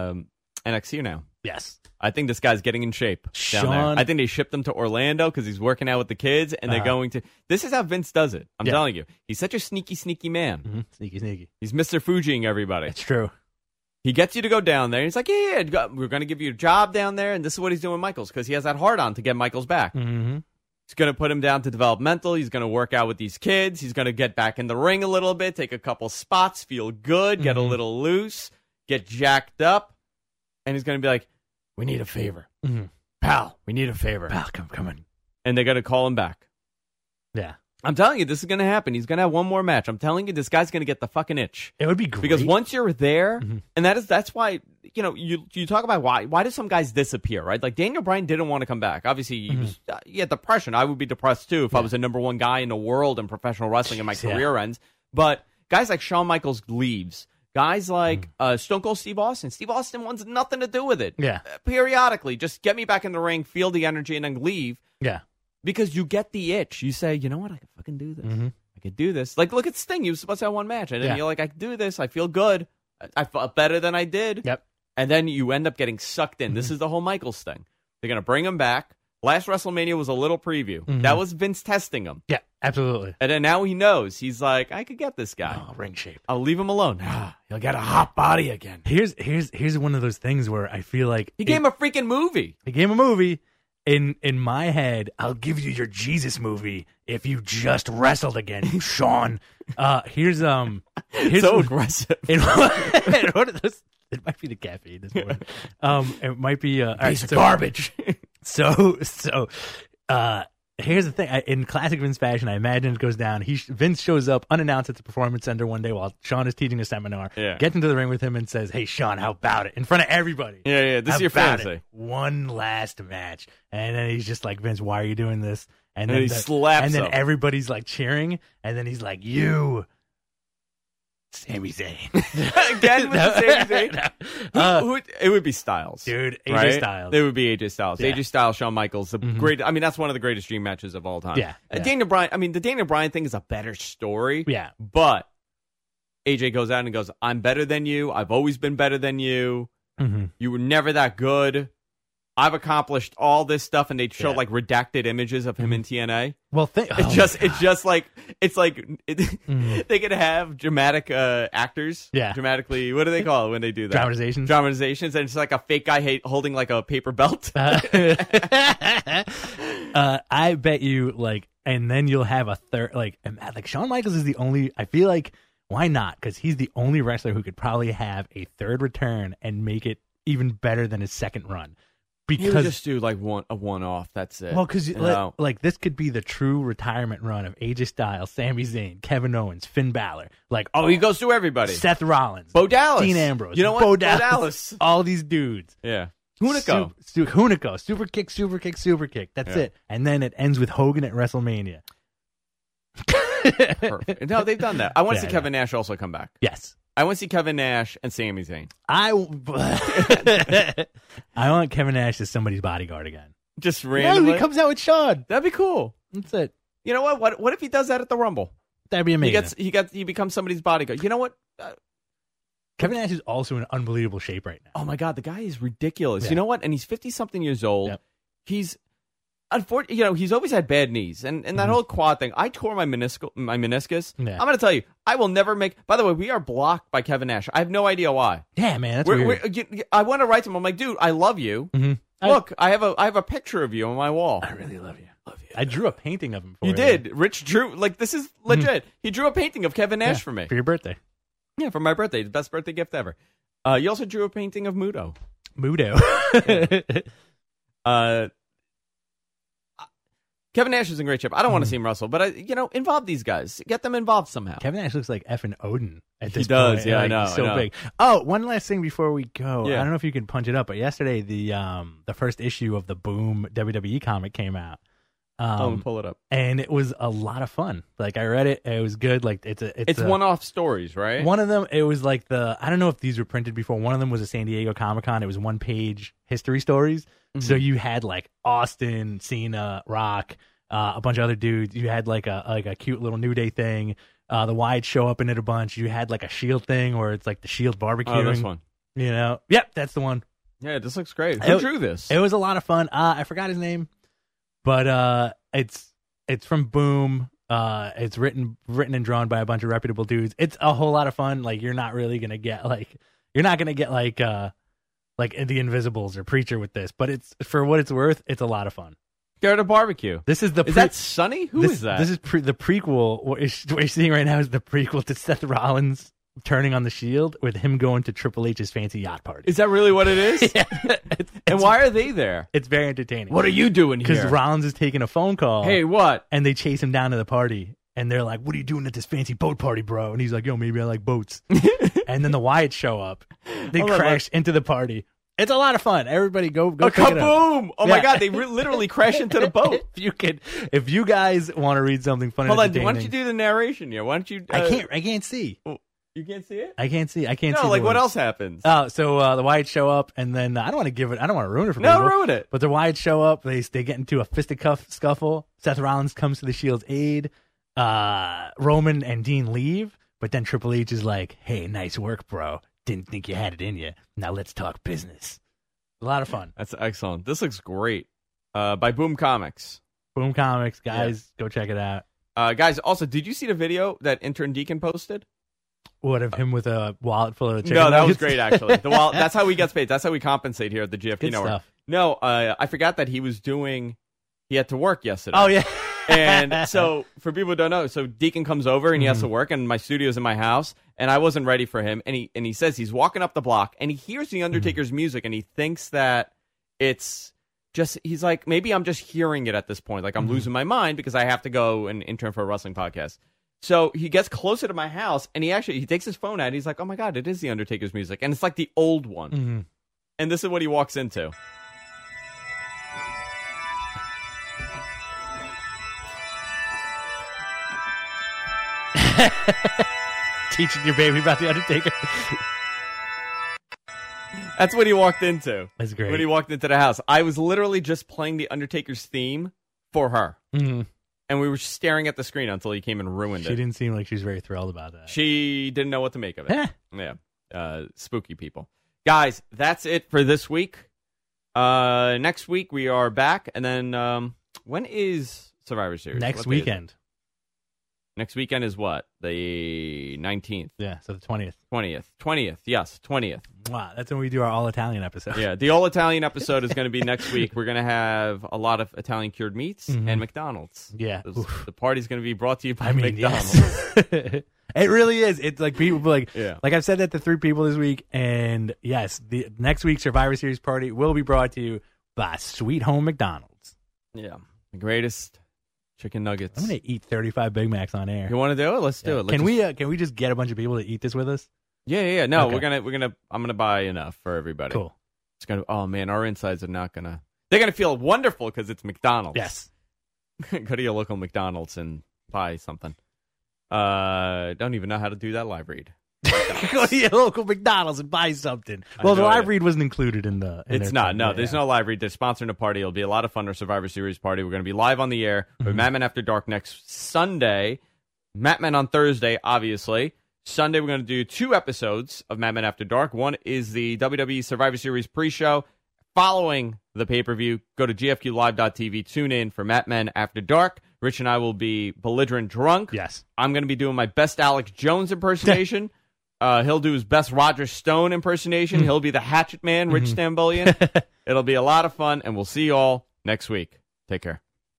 NXT now. Yes. I think this guy's getting in shape down there. I think they shipped him to Orlando because he's working out with the kids, and they're going to... This is how Vince does it. I'm telling you. He's such a sneaky man. Mm-hmm. Sneaky. He's Mr. Fujiing everybody. It's true. He gets you to go down there. He's like, yeah, we're going to give you a job down there. And this is what he's doing with Michaels because he has that hard-on to get Michaels back. Mm-hmm. He's going to put him down to developmental. He's going to work out with these kids. He's going to get back in the ring a little bit, take a couple spots, feel good, get a little loose, get jacked up. And he's going to be like, we need a favor. Pal, we need a favor. Pal, come in. And they're going to call him back. Yeah. I'm telling you, this is going to happen. He's going to have one more match. I'm telling you, this guy's going to get the fucking itch. It would be great. Because once you're there, and that's why, you talk about why do some guys disappear, right? Like Daniel Bryan didn't want to come back. Obviously, he had depression. I would be depressed too if I was the number one guy in the world in professional wrestling and my career ends. But guys like Shawn Michaels leaves. Guys like Stone Cold Steve Austin. Steve Austin wants nothing to do with it. Yeah. Periodically, just get me back in the ring, feel the energy, and then leave. Yeah. Because you get the itch. You say, you know what? I can fucking do this. I could do this. Like, look at Sting. He was supposed to have one match. And then you're like, I can do this. I feel good. I felt better than I did. Yep. And then you end up getting sucked in. This is the whole Michaels thing. They're going to bring him back. Last WrestleMania was a little preview. That was Vince testing him. Yeah, absolutely. And then now he knows. He's like, I could get this guy. Oh, ring shape. I'll leave him alone. He'll get a hot body again. Here's one of those things where I feel like... He gave him a freaking movie. He gave him a movie. in my head, I'll give you your Jesus movie if you just wrestled again, Sean. Here's so aggressive. It might be the caffeine this morning. It might be piece of garbage. So here's the thing. In classic Vince fashion, I imagine it goes down. Vince shows up unannounced at the Performance Center one day while Sean is teaching a seminar. Yeah. Gets into the ring with him and says, "Hey, Sean, how about it?" In front of everybody. Yeah. This is your fantasy. One last match. And then he's just like, "Vince, why are you doing this?" And then he slaps And then him. everybody's like cheering. And then he's like, "You, Sami Zayn." Again with the Sami Zayn? Who, it would be Styles. Dude, AJ right? Styles. It would be AJ Styles. Yeah. AJ Styles, Shawn Michaels. Great. I mean, that's one of the greatest dream matches of all time. Yeah. Daniel Bryan. I mean, the Daniel Bryan thing is a better story. Yeah. But AJ goes out and goes, "I'm better than you. I've always been better than you. Mm-hmm. You were never that good. I've accomplished all this stuff," and they show like redacted images of him in TNA. Well, It's just like they could have dramatic actors. Yeah. Dramatically, what do they call it when they do that? Dramatizations, and it's like a fake guy holding like a paper belt. I bet you and then you'll have a third. Like Shawn Michaels is the only. I feel like why not? Because he's the only wrestler who could probably have a third return and make it even better than his second run. He would just do like a one-off. That's it. Well, because this could be the true retirement run of AJ Styles, Sami Zayn, Kevin Owens, Finn Balor. He goes through everybody. Seth Rollins, Bo Dallas, Dean Ambrose. You know what? Bo Dallas. All these dudes. Yeah. Hunico. Hunico. Super kick, super kick, super kick. That's it. And then it ends with Hogan at WrestleMania. Perfect. No, they've done that. I want to see Kevin Nash also come back. Yes. I want to see Kevin Nash and Sami Zayn. I want Kevin Nash as somebody's bodyguard again. Just randomly. He comes out with Shawn. That'd be cool. That's it. You know what? What if he does that at the Rumble? That'd be amazing. He becomes somebody's bodyguard. You know what? Kevin Nash is also in unbelievable shape right now. Oh my God, the guy is ridiculous. Yeah. You know what? And he's 50-something years old. Yep. He's unfortunately, he's always had bad knees, and that whole quad thing. I tore my meniscus. Yeah. I'm going to tell you, I will never make. By the way, we are blocked by Kevin Nash. I have no idea why. Yeah, man, that's weird. I want to write to him. I'm like, dude, I love you. Mm-hmm. Look, I have a picture of you on my wall. I really love you. I drew a painting of him for you. You did. Rich drew. This is legit. He drew a painting of Kevin Nash for me for your birthday. Yeah, for my birthday. The best birthday gift ever. You also drew a painting of Muto. Kevin Nash is in great shape. I don't want to see him wrestle, but involve these guys. Get them involved somehow. Kevin Nash looks like effing Odin at this point. He does, yeah, I know. He's so big. Oh, one last thing before we go. Yeah. I don't know if you can punch it up, but yesterday the first issue of the Boom WWE comic came out. Pull it up. And it was a lot of fun. I read it. It was good. It's one-off stories, right? One of them, it was I don't know if these were printed before. One of them was a San Diego Comic-Con. It was one-page history stories. Mm-hmm. So you had Austin, Cena, Rock, a bunch of other dudes. You had a cute little New Day thing. The Wyatts show up in it a bunch. You had a Shield thing where it's the Shield barbecuing. Oh, this one. Yep, that's the one. Yeah, this looks great. Who drew this? It was a lot of fun. I forgot his name. But it's from Boom. It's written and drawn by a bunch of reputable dudes. It's a whole lot of fun. You're not really gonna get you're not gonna get the Invisibles or Preacher with this. But it's for what it's worth. It's a lot of fun. They're at a barbecue. This is is that Sunny? Who is that? This is the prequel. What you're seeing right now is the prequel to Seth Rollins turning on the Shield with him going to Triple H's fancy yacht party. Is that really what it is? Yeah. And why are they there? It's very entertaining. What are you doing here? Because Rollins is taking a phone call. Hey, what? And they chase him down to the party. And they're like, "What are you doing at this fancy boat party, bro?" And he's like, "Yo, maybe I like boats." And then the Wyatts show up. They crash into the party. It's a lot of fun. Everybody go check it out. Kaboom! Oh my God, they literally crash into the boat. If you guys want to read something fun, hold on. Why don't you do the narration here? Why don't you? I can't see. You can't see it? I can't see. No, what else happens? Oh, so the Wyatts show up, and then I don't want to ruin it for people. No, ruin it. But the Wyatts show up. They get into a fisticuff scuffle. Seth Rollins comes to the Shield's aid. Roman and Dean leave, but then Triple H is like, "Hey, nice work, bro. Didn't think you had it in you. Now let's talk business." A lot of fun. That's excellent. This looks great. By Boom Comics. Boom Comics, guys, go check it out. Guys, also, did you see the video that Intern Deacon posted? What, of him with a wallet full of chicken No, that nuggets? was great, actually. The wallet, that's how he gets paid. That's how we compensate here at the GFP Good Network. stuff. No, I forgot that he had to work yesterday. Oh yeah. And so, for people who don't know, so Deacon comes over and he has to work, and my studio's in my house, and I wasn't ready for him. And he says he's walking up the block, and he hears the Undertaker's music, and he thinks that it's just, he's like, maybe I'm just hearing it at this point. Like, I'm losing my mind because I have to go and intern for a wrestling podcast. So he gets closer to my house, and he takes his phone out, and he's like, oh my God, it is the Undertaker's music. And it's like the old one. And this is what he walks into. Teaching your baby about the Undertaker. That's what he walked into. That's great. When he walked into the house, I was literally just playing the Undertaker's theme for her, and we were staring at the screen until he came and ruined it. She didn't seem like she was very thrilled about that. She didn't know what to make of it. Yeah, spooky people, guys. That's it for this week. Next week we are back, and then when is Survivor Series? Next weekend. Next weekend is what? The 19th. Yeah, so the 20th. 20th. Yes, 20th. Wow, that's when we do our all-Italian episode. Yeah, the all-Italian episode is going to be next week. We're going to have a lot of Italian cured meats and McDonald's. Yeah. The party's going to be brought to you by McDonald's. Yes. It really is. It's like people like Yeah. like I've said that to 3 people this week, and yes, the next week's Survivor Series party will be brought to you by Sweet Home McDonald's. Yeah, the greatest chicken nuggets. I'm gonna eat 35 Big Macs on air. You want to do it? Let's do it. Can we just get a bunch of people to eat this with us? Yeah. No, Okay. I'm gonna buy enough for everybody. Cool. It's gonna. Oh man, our insides are not gonna. They're gonna feel wonderful because it's McDonald's. Yes. Go to your local McDonald's and buy something. Don't even know how to do that live read. Go to your local McDonald's and buy something. Well, the live read wasn't included in the. It's not. No, there's no live read. They're sponsoring the party. It'll be a lot of fun. Our Survivor Series party. We're going to be live on the air with Madman After Dark next Sunday. Madman on Thursday, obviously. Sunday, we're going to do 2 episodes of Madman After Dark. One is the WWE Survivor Series pre-show. Following the pay-per-view, go to gfqlive.tv. Tune in for Madman After Dark. Rich and I will be belligerent drunk. Yes. I'm going to be doing my best Alex Jones impersonation. He'll do his best Roger Stone impersonation. He'll be the Hatchet Man, Rich Stambolian. It'll be a lot of fun, and we'll see you all next week. Take care.